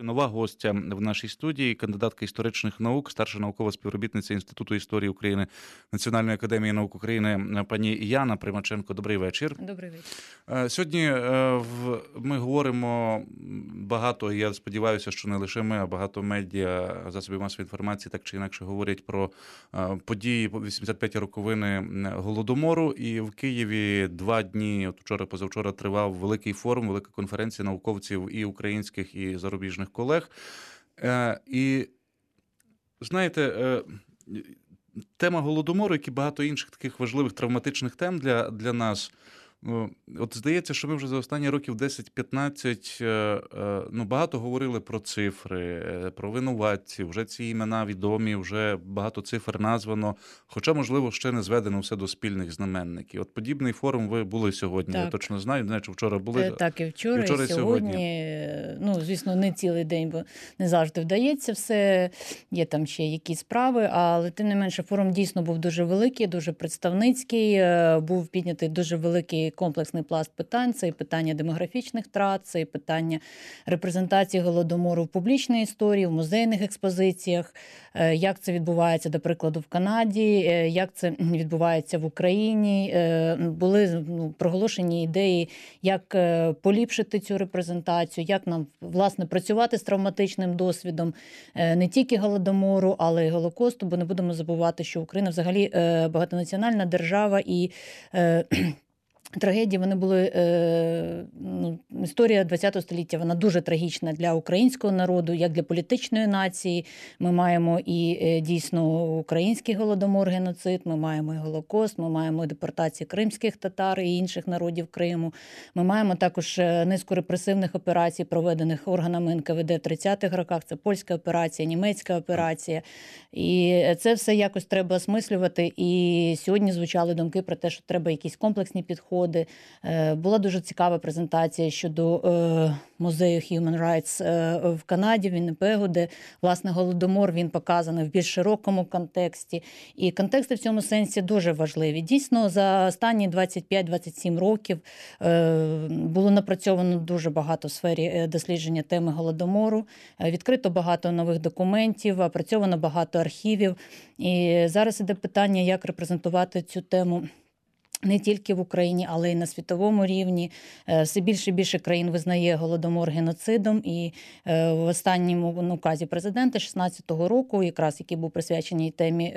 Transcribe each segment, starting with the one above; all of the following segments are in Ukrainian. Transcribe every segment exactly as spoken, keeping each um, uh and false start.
Нова гостя в нашій студії, кандидатка історичних наук, старша наукова співробітниця Інституту історії України Національної академії наук України пані Яна Примаченко. Добрий вечір. Добрий вечір. Сьогодні ми говоримо багато, я сподіваюся, що не лише ми, а багато медіа, засобів масової інформації так чи інакше говорять про події вісімдесят п'яті роковини Голодомору. І в Києві два дні, от вчора, позавчора, тривав великий форум, велика конференція науковців і українських, і зарубіжних колег. І, знаєте, тема Голодомору, як і багато інших таких важливих травматичних тем для, для нас, от здається, що ми вже за останні років десять-п'ятнадцять ну, багато говорили про цифри, про винуватців, вже ці імена відомі, вже багато цифр названо, хоча, можливо, ще не зведено все до спільних знаменників. От подібний форум ви були сьогодні, так. Я точно знаю, не знаю, чи вчора були. Так, і вчора, і, вчора, і сьогодні. сьогодні. Ну, звісно, не цілий день, бо не завжди вдається все, є там ще якісь справи, але тим не менше форум дійсно був дуже великий, дуже представницький, був піднятий дуже великий комплексний пласт питань. Це і питання демографічних втрат, це і питання репрезентації Голодомору в публічній історії, в музейних експозиціях, як це відбувається, до прикладу, в Канаді, як це відбувається в Україні. Були ну, проголошені ідеї, як поліпшити цю репрезентацію, як нам, власне, працювати з травматичним досвідом не тільки Голодомору, але й Голокосту, бо не будемо забувати, що Україна взагалі багатонаціональна держава і трагедії, вони були, ну, історія ХХ століття, вона дуже трагічна для українського народу, як для політичної нації. Ми маємо і дійсно український голодомор, геноцид, ми маємо і Голокост, ми маємо і депортації кримських татар і інших народів Криму. Ми маємо також низку репресивних операцій, проведених органами ен ка ве де в тридцятих роках. Це польська операція, німецька операція. І це все якось треба осмислювати. І сьогодні звучали думки про те, що треба якісь комплексні підходи. Була дуже цікава презентація щодо е, музею Human Rights е, в Канаді, в Вінніпегу, де, власне, Голодомор, він показаний в більш широкому контексті. І контексти в цьому сенсі дуже важливі. Дійсно, за останні двадцять п'ять - двадцять сім років е, було напрацьовано дуже багато в сфері дослідження теми Голодомору, е, відкрито багато нових документів, опрацьовано багато архівів. І зараз іде питання, як репрезентувати цю тему не тільки в Україні, але й на світовому рівні. Все більше і більше країн визнає Голодомор геноцидом. І в останньому указі президента шістнадцятого року, якраз який був присвячений темі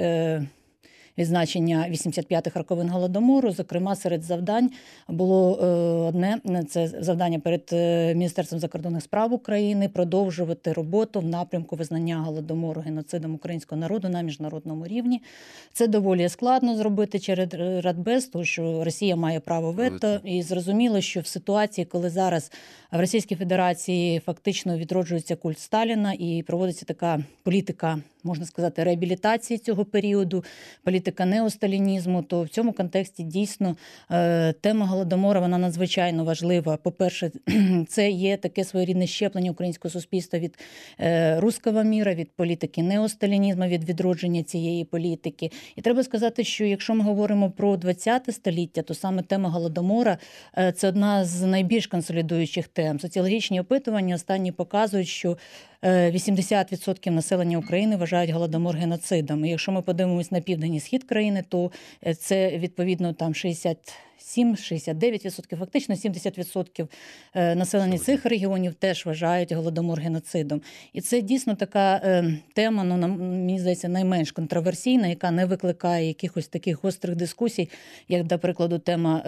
відзначення вісімдесят п'ятих роковин Голодомору, зокрема, серед завдань було одне, це завдання перед Міністерством закордонних справ України, продовжувати роботу в напрямку визнання Голодомору геноцидом українського народу на міжнародному рівні. Це доволі складно зробити через Радбез, тому що Росія має право вето, і зрозуміло, що в ситуації, коли зараз в Російській Федерації фактично відроджується культ Сталіна і проводиться така політика, можна сказати, реабілітації цього періоду, політика неосталінізму, то в цьому контексті дійсно тема Голодомора, вона надзвичайно важлива. По-перше, це є таке своєрідне щеплення українського суспільства від руського міра, від політики неосталінізму, від відродження цієї політики. І треба сказати, що якщо ми говоримо про ХХ століття, то саме тема Голодомора – це одна з найбільш консолідуючих тем. Соціологічні опитування останні показують, що вісімдесят відсотків населення України вважають Голодомор геноцидом. І якщо ми подивимось на південь і схід країни, то це відповідно там шістдесят сім - шістдесят дев'ять відсотків, фактично сімдесят відсотків населення цих регіонів теж вважають Голодомор геноцидом. І це дійсно така тема, ну, мені здається, найменш контроверсійна, яка не викликає якихось таких гострих дискусій, як, до прикладу, тема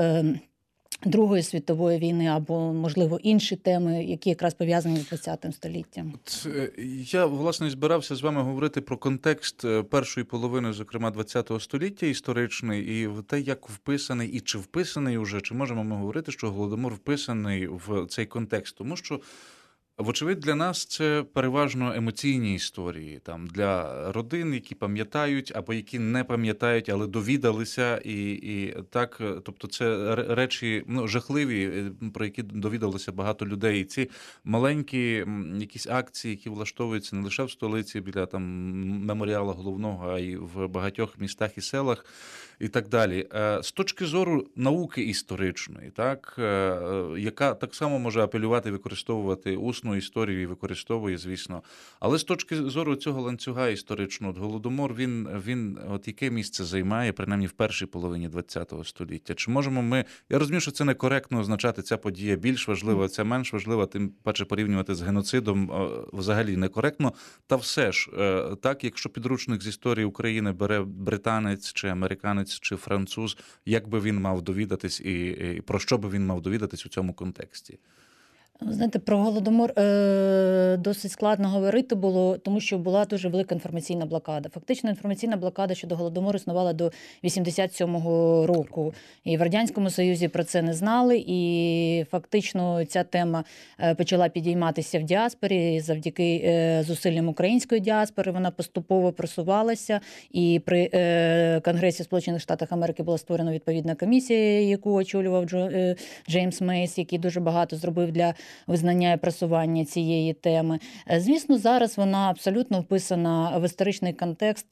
Другої світової війни або, можливо, інші теми, які якраз пов'язані з ХХ століттям. От, я, власне, збирався з вами говорити про контекст першої половини, зокрема, ХХ століття історичний, і те, як вписаний, і чи вписаний уже, чи можемо ми говорити, що Голодомор вписаний в цей контекст. Тому що, вочевидь, для нас це переважно емоційні історії, там, для родин, які пам'ятають, або які не пам'ятають, але довідалися, і, і так, тобто це речі, ну, жахливі, про які довідалося багато людей. І ці маленькі якісь акції, які влаштовуються не лише в столиці, біля там меморіалу головного, а й в багатьох містах і селах, і так далі. З точки зору науки історичної, так, яка так само може апелювати, використовувати усну власну історію і використовує, звісно. Але з точки зору цього ланцюга історичного, Голодомор, він, він от яке місце займає, принаймні в першій половині ХХ століття? Чи можемо ми... Я розумію, що це некоректно означати, ця подія більш важлива, ця менш важлива, тим паче порівнювати з геноцидом взагалі некоректно. Та все ж, так, якщо підручник з історії України бере британець, чи американець, чи француз, як би він мав довідатись і, і про що би він мав довідатись у цьому контексті? Знаєте, про Голодомор е, досить складно говорити було, тому що була дуже велика інформаційна блокада. Фактично інформаційна блокада щодо Голодомору існувала до вісімдесят сьомого року. І в Радянському Союзі про це не знали, і фактично ця тема почала підійматися в діаспорі. Завдяки е, зусиллям української діаспори вона поступово просувалася, і при е, Конгресі Сполучених Штатів Америки була створена відповідна комісія, яку очолював Джо, е, Джеймс Мейс, який дуже багато зробив для визнання і просування цієї теми. Звісно, зараз вона абсолютно вписана в історичний контекст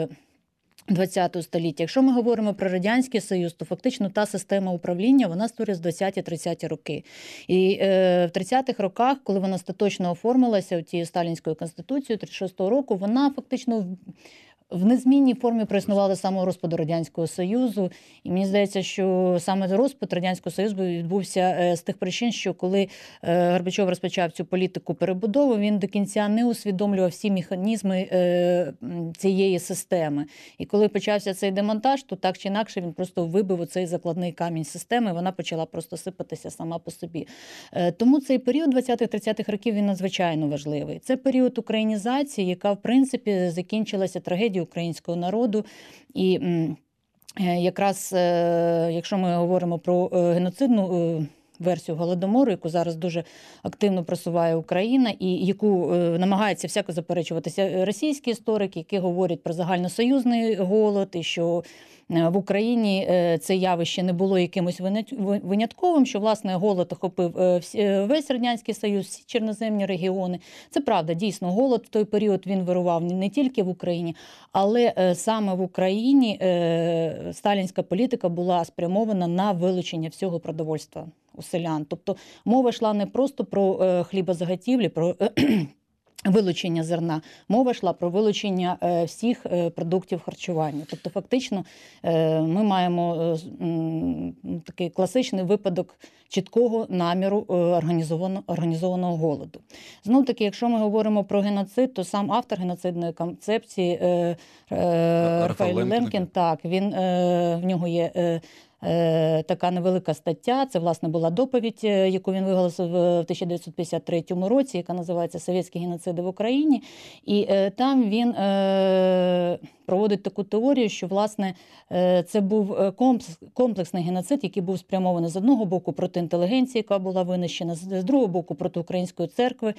ХХ століття. Якщо ми говоримо про Радянський Союз, то фактично та система управління, вона створюється з двадцяті-тридцяті роки. І е, в тридцятих роках, коли вона остаточно оформилася тією Сталінською конституцією тридцять шостого року, вона фактично в незмінній формі проіснувала з самого розпаду Радянського Союзу. І мені здається, що саме розпад Радянського Союзу відбувся з тих причин, що коли Горбачов розпочав цю політику перебудови, він до кінця не усвідомлював всі механізми цієї системи. І коли почався цей демонтаж, то так чи інакше він просто вибив оцей закладний камінь системи, і вона почала просто сипатися сама по собі. Тому цей період двадцятих-тридцятих років, він надзвичайно важливий. Це період українізації, яка, в принципі, закінчилася трагедією українського народу. І якраз, якщо ми говоримо про геноцидну версію Голодомору, яку зараз дуже активно просуває Україна і яку намагається всяко заперечуватися російські історики, які говорять про загальносоюзний голод і що в Україні це явище не було якимось винятковим, що, власне, голод охопив весь Радянський Союз, всі чорноземні регіони. Це правда, дійсно, голод в той період він вирував не тільки в Україні, але саме в Україні сталінська політика була спрямована на вилучення всього продовольства у селян. Тобто мова йшла не просто про хлібозаготівлі, про вилучення зерна. Мова йшла про вилучення всіх продуктів харчування. Тобто, фактично, ми маємо такий класичний випадок чіткого наміру організованого, організованого голоду. Знову таки, якщо ми говоримо про геноцид, то сам автор геноцидної концепції Рафаель Лемкін, так, він, в нього є така невелика стаття, це, власне, була доповідь, яку він виголосив в тисяча дев'ятсот п'ятдесят третьому році, яка називається «Совєтські геноциди в Україні». І там він проводить таку теорію, що, власне, це був комплексний геноцид, який був спрямований з одного боку проти інтелігенції, яка була винищена, з другого боку проти Української церкви,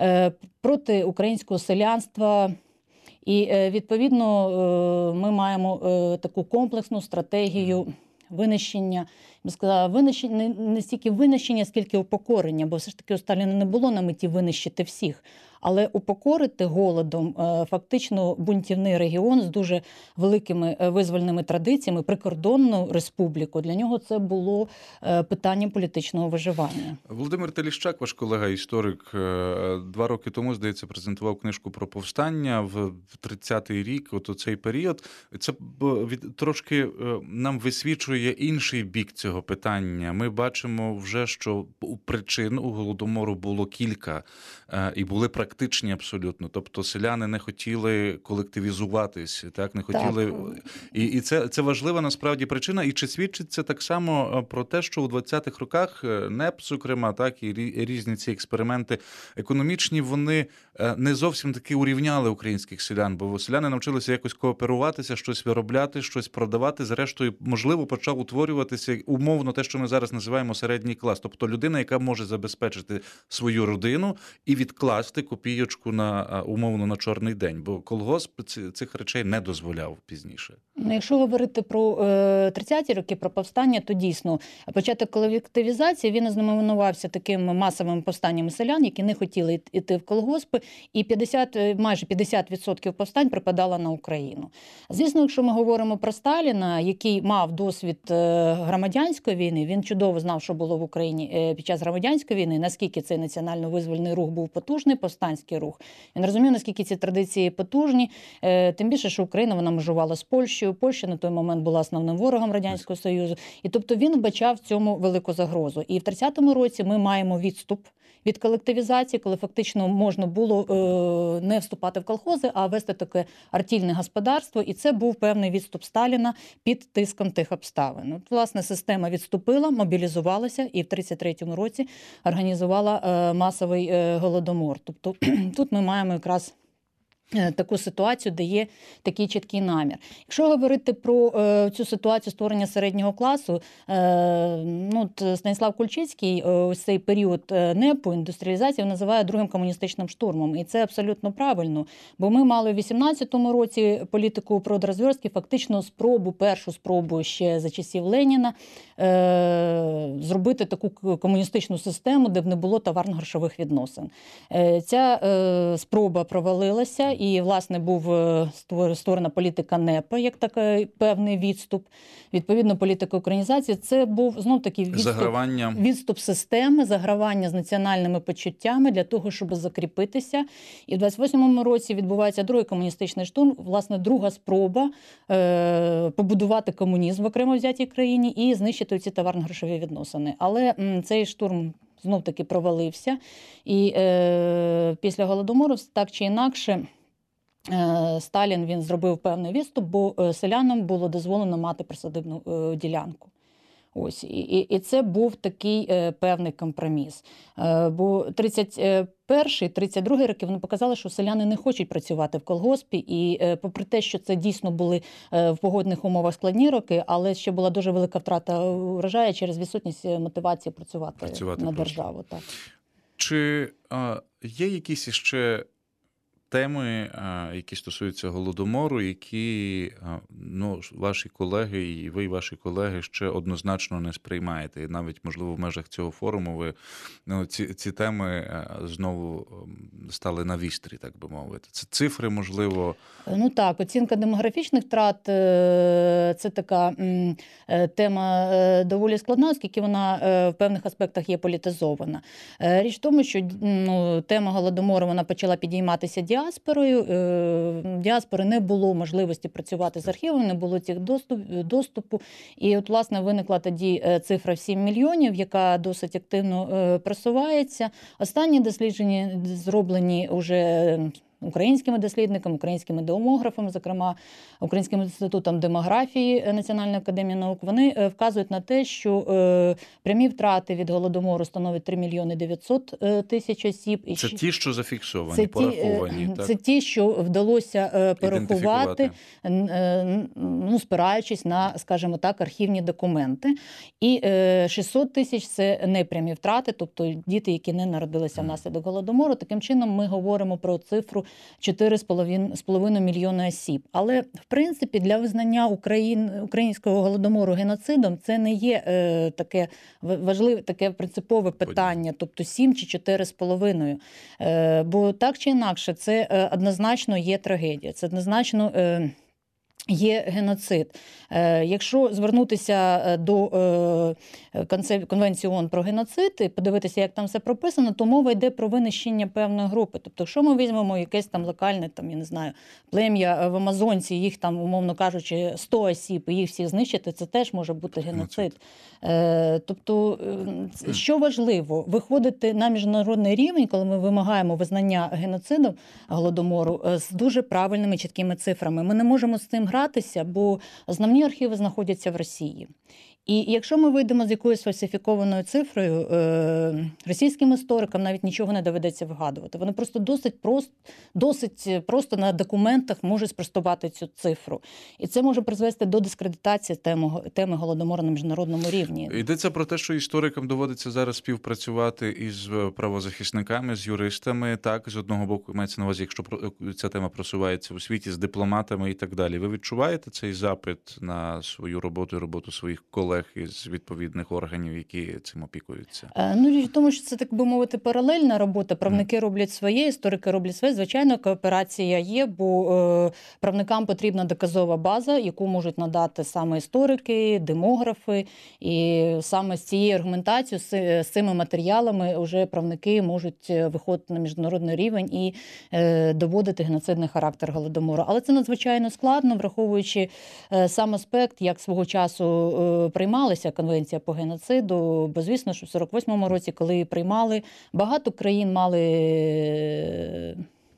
проти українського селянства. І, відповідно, ми маємо таку комплексну стратегію винищення, я б сказала, винищення, не стільки винищення, скільки упокорення, бо все ж таки у Сталіна не було на меті винищити всіх. Але упокорити голодом фактично бунтівний регіон з дуже великими визвольними традиціями, прикордонну республіку, для нього це було питанням політичного виживання. Володимир Теліщак, ваш колега-історик, два роки тому, здається, презентував книжку про повстання в тридцятий рік, от у цей період. Це трошки нам висвічує інший бік цього питання. Ми бачимо вже, що причин у Голодомору було кілька, і були практичні абсолютно. Тобто селяни не хотіли колективізуватись, так, не хотіли. Так. І, і це, це важлива насправді причина. І чи свідчить це так само про те, що у двадцятих роках НЕП, зокрема, так, і різні ці експерименти економічні, вони не зовсім таки урівняли українських селян, бо селяни навчилися якось кооперуватися, щось виробляти, щось продавати. Зрештою, можливо, почав утворюватися умовно те, що ми зараз називаємо середній клас. Тобто людина, яка може забезпечити свою родину і відкласти копійочку на, умовно, на чорний день, бо колгосп цих речей не дозволяв пізніше. Ну, якщо говорити про тридцяті роки, про повстання, то дійсно початок колективізації, він ознаменувався таким масовим повстанням селян, які не хотіли йти в колгоспи, і п'ятдесят, майже п'ятдесят відсотків повстань припадало на Україну. Звісно, якщо ми говоримо про Сталіна, який мав досвід громадянської війни, він чудово знав, що було в Україні під час громадянської війни, наскільки цей національно-визвольний рух був потужний, повстанський рух. Він розумів, наскільки ці традиції потужні, тим більше, що Україна, вона межувала з Польщею. Польща на той момент була основним ворогом Радянського Союзу. І тобто він вбачав в цьому велику загрозу. І в тридцятому році ми маємо відступ від колективізації, коли фактично можна було е, не вступати в колхози, а вести таке артільне господарство. І це був певний відступ Сталіна під тиском тих обставин. От, власне, система відступила, мобілізувалася і в тридцять третьому році організувала е, масовий е, голодомор. Тобто тут ми маємо якраз таку ситуацію, де є такий чіткий намір. Якщо говорити про е, цю ситуацію створення середнього класу, е, ну, Станіслав Кульчицький е, ось цей період НЕПу, індустріалізації, називає другим комуністичним штурмом. І це абсолютно правильно, бо ми мали в вісімнадцятому році політику продразверстки, фактично спробу, першу спробу ще за часів Леніна, е, зробити таку комуністичну систему, де б не було товарно-грошових відносин. Е, ця е, спроба провалилася, і, власне, був створена політика НЕПа, як такий певний відступ. Відповідно, політика українізації – це був, знов-таки, відступ, відступ системи, загравання з національними почуттями для того, щоб закріпитися. І в двадцять восьмому році відбувається другий комуністичний штурм, власне, друга спроба е- побудувати комунізм в окремо взятій країні і знищити ці товарно-грошові відносини. Але м, цей штурм знов-таки провалився. І е- після Голодомору, так чи інакше, Сталін, він зробив певний відступ, бо селянам було дозволено мати присадибну е, ділянку. Ось. І, і, і це був такий е, певний компроміс. Е, бо тридцять перший тридцять другий роки вони показали, що селяни не хочуть працювати в колгоспі. І е, попри те, що це дійсно були е, в погодних умовах складні роки, але ще була дуже велика втрата урожаю через відсутність мотивації працювати, працювати на просто. Державу. Так. Чи а, є якісь ще теми, які стосуються Голодомору, які, ну, ваші колеги і ви, і ваші колеги ще однозначно не сприймаєте? І навіть, можливо, в межах цього форуму ви, ну, ці, ці теми знову стали на вістрі, так би мовити. Це цифри, можливо? Ну так, оцінка демографічних втрат – це така тема доволі складна, оскільки вона в певних аспектах є політизована. Річ в тому, що, ну, тема Голодомору, вона почала підійматися діаспорою. Діаспори не було можливості працювати з архівами, не було цих доступ, доступу. І от, власне, виникла тоді цифра в сім мільйонів, яка досить активно просувається. Останні дослідження зроблені вже українськими дослідниками, українськими демографами, зокрема Українським інститутом демографії Національної академії наук, вони вказують на те, що е, прямі втрати від Голодомору становить три мільйони дев'ятсот тисяч осіб. Це ті, що зафіксовані, це пораховані. Ті, так? Це ті, що вдалося е, порахувати, е, ну, спираючись на, скажімо так, архівні документи. І е, шістсот тисяч – це непрямі втрати, тобто діти, які не народилися внаслідок Голодомору. Таким чином ми говоримо про цифру чотири з половиною мільйони осіб. Але, в принципі, для визнання Україн, українського Голодомору геноцидом це не є е, таке важливе, таке принципове питання, тобто сім чи чотири з половиною. Е, бо так чи інакше, це е, однозначно є трагедія, це однозначно е, є геноцид. Якщо звернутися до Конвенції ООН про геноцид і подивитися, як там все прописано, то мова йде про винищення певної групи. Тобто, якщо ми візьмемо якесь там локальне, там, я не знаю, плем'я в Амазонці, їх там, умовно кажучи, сто осіб, і їх всіх знищити, це теж може бути геноцид. геноцид. Тобто, що важливо, виходити на міжнародний рівень, коли ми вимагаємо визнання геноциду Голодомору, з дуже правильними, чіткими цифрами. Ми не можемо з цим гратися, бо основні архіви знаходяться в Росії. І якщо ми вийдемо з якоюсь фальсифікованою цифрою, російським історикам навіть нічого не доведеться вигадувати. Вони просто досить просто, досить просто на документах можуть спростувати цю цифру. І це може призвести до дискредитації теми, теми Голодомору на міжнародному рівні. Йдеться про те, що історикам доводиться зараз співпрацювати із правозахисниками, з юристами, так, з одного боку, мається на увазі, якщо ця тема просувається у світі, з дипломатами і так далі. Ви відчуваєте цей запит на свою роботу і роботу своїх колег із відповідних органів, які цим опікуються? Ну, річ в тому, що це, так би мовити, паралельна робота. Правники mm. роблять своє, історики роблять своє. Звичайно, кооперація є, бо е, правникам потрібна доказова база, яку можуть надати саме історики, демографи. І саме з цією аргументацією, з, з цими матеріалами вже правники можуть виходити на міжнародний рівень і е, доводити геноцидний характер Голодомору. Але це надзвичайно складно, враховуючи е, сам аспект, як свого часу е, приймалася Конвенція по геноциду. Бо, звісно, що в сорок восьмому році, коли її приймали, багато країн мали е,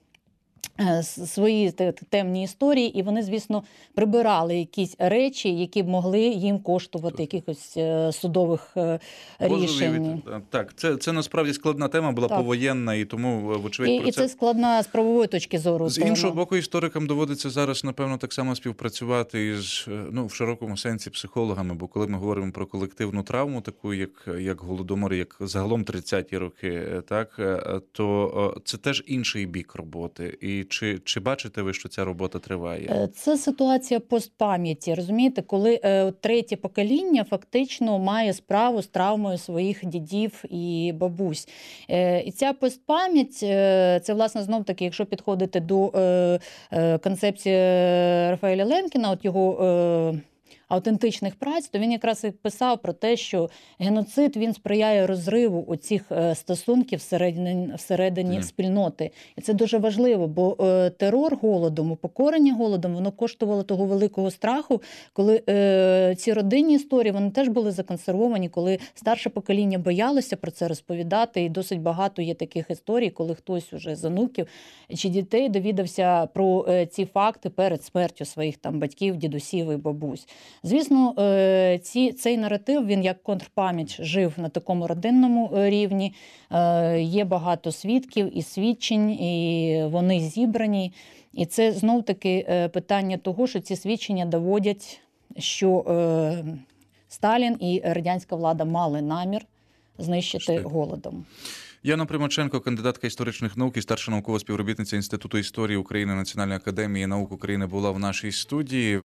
свої темні історії, і вони, звісно, прибирали якісь речі, які б могли їм коштувати якихось судових рішень. Так, це, це насправді складна тема, була так. повоєнна, і тому, вочевидь, і, про і це... це складна з правової точки зору. З іншого боку, історикам доводиться зараз, напевно, так само співпрацювати із, ну, в широкому сенсі, психологами, бо коли ми говоримо про колективну травму, таку, як, як Голодомор, як загалом тридцяті роки, так, то це теж інший бік роботи. І Чи, чи бачите ви, що ця робота триває? Це ситуація постпам'яті, розумієте, коли е, третє покоління фактично має справу з травмою своїх дідів і бабусь. Е, і ця постпам'ять, е, це, власне, знов-таки, якщо підходити до е, е, концепції Рафаеля Ленкіна, от його... Е, автентичних праць, то він якраз і писав про те, що геноцид, він сприяє розриву оцих стосунків всередині, всередині mm. спільноти. І це дуже важливо, бо е, терор голодом, упокорення голодом, воно коштувало того великого страху, коли е, ці родинні історії, вони теж були законсервовані, коли старше покоління боялося про це розповідати, і досить багато є таких історій, коли хтось уже з онуків чи дітей довідався про е, ці факти перед смертю своїх там батьків, дідусів і бабусь. Звісно, ці, цей наратив, він як контрпам'ять жив на такому родинному рівні. Є багато свідків і свідчень, і вони зібрані. І це знов-таки питання того, що ці свідчення доводять, що Сталін і радянська влада мали намір знищити голодом. Яна Примаченко, кандидатка історичних наук і старша наукова співробітниця Інституту історії України Національної академії наук України, була в нашій студії.